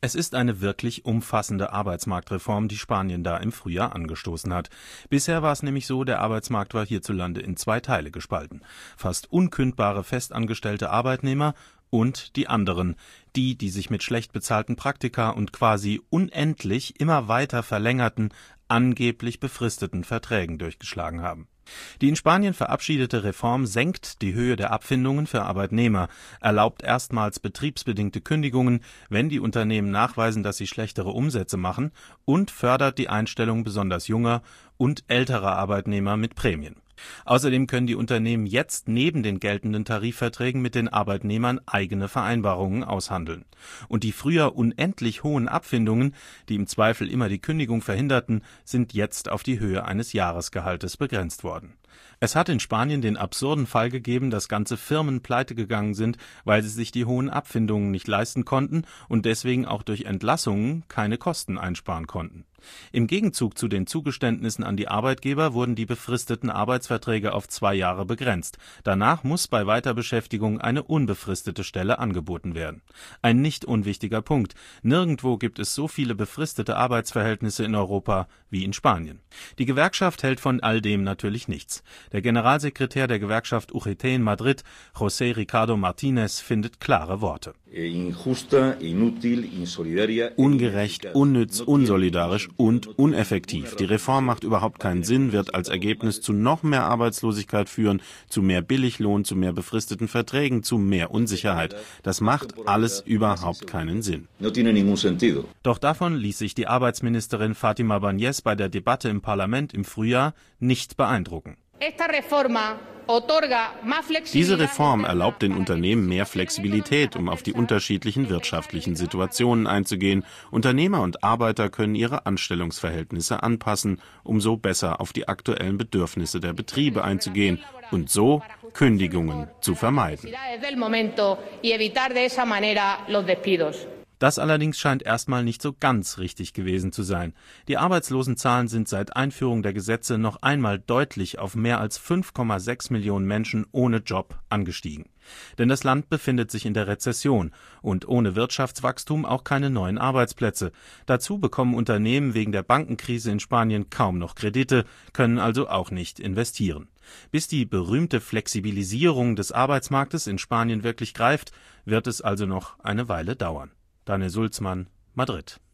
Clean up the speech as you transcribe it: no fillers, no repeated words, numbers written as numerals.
Es ist eine wirklich umfassende Arbeitsmarktreform, die Spanien da im Frühjahr angestoßen hat. Bisher war es nämlich so, der Arbeitsmarkt war hierzulande in zwei Teile gespalten. Fast unkündbare festangestellte Arbeitnehmer und die anderen, die sich mit schlecht bezahlten Praktika und quasi unendlich immer weiter verlängerten, angeblich befristeten Verträgen durchgeschlagen haben. Die in Spanien verabschiedete Reform senkt die Höhe der Abfindungen für Arbeitnehmer, erlaubt erstmals betriebsbedingte Kündigungen, wenn die Unternehmen nachweisen, dass sie schlechtere Umsätze machen, und fördert die Einstellung besonders junger und älterer Arbeitnehmer mit Prämien. Außerdem können die Unternehmen jetzt neben den geltenden Tarifverträgen mit den Arbeitnehmern eigene Vereinbarungen aushandeln. Und die früher unendlich hohen Abfindungen, die im Zweifel immer die Kündigung verhinderten, sind jetzt auf die Höhe eines Jahresgehaltes begrenzt worden. Es hat in Spanien den absurden Fall gegeben, dass ganze Firmen pleitegegangen sind, weil sie sich die hohen Abfindungen nicht leisten konnten und deswegen auch durch Entlassungen keine Kosten einsparen konnten. Im Gegenzug zu den Zugeständnissen an die Arbeitgeber wurden die befristeten Arbeitsverträge auf 2 Jahre begrenzt. Danach muss bei Weiterbeschäftigung eine unbefristete Stelle angeboten werden. Ein nicht unwichtiger Punkt. Nirgendwo gibt es so viele befristete Arbeitsverhältnisse in Europa wie in Spanien. Die Gewerkschaft hält von all dem natürlich nichts. Der Generalsekretär der Gewerkschaft UGT in Madrid, José Ricardo Martínez, findet klare Worte. Ungerecht, unnütz, unsolidarisch und uneffektiv. Die Reform macht überhaupt keinen Sinn, wird als Ergebnis zu noch mehr Arbeitslosigkeit führen, zu mehr Billiglohn, zu mehr befristeten Verträgen, zu mehr Unsicherheit. Das macht alles überhaupt keinen Sinn. Doch davon ließ sich die Arbeitsministerin Fátima Báñez bei der Debatte im Parlament im Frühjahr nicht beeindrucken. Diese Reform erlaubt den Unternehmen mehr Flexibilität, um auf die unterschiedlichen wirtschaftlichen Situationen einzugehen. Unternehmer und Arbeiter können ihre Anstellungsverhältnisse anpassen, um so besser auf die aktuellen Bedürfnisse der Betriebe einzugehen und so Kündigungen zu vermeiden. Das allerdings scheint erstmal nicht so ganz richtig gewesen zu sein. Die Arbeitslosenzahlen sind seit Einführung der Gesetze noch einmal deutlich auf mehr als 5,6 Millionen Menschen ohne Job angestiegen. Denn das Land befindet sich in der Rezession und ohne Wirtschaftswachstum auch keine neuen Arbeitsplätze. Dazu bekommen Unternehmen wegen der Bankenkrise in Spanien kaum noch Kredite, können also auch nicht investieren. Bis die berühmte Flexibilisierung des Arbeitsmarktes in Spanien wirklich greift, wird es also noch eine Weile dauern. Daniel Sulzmann, Madrid.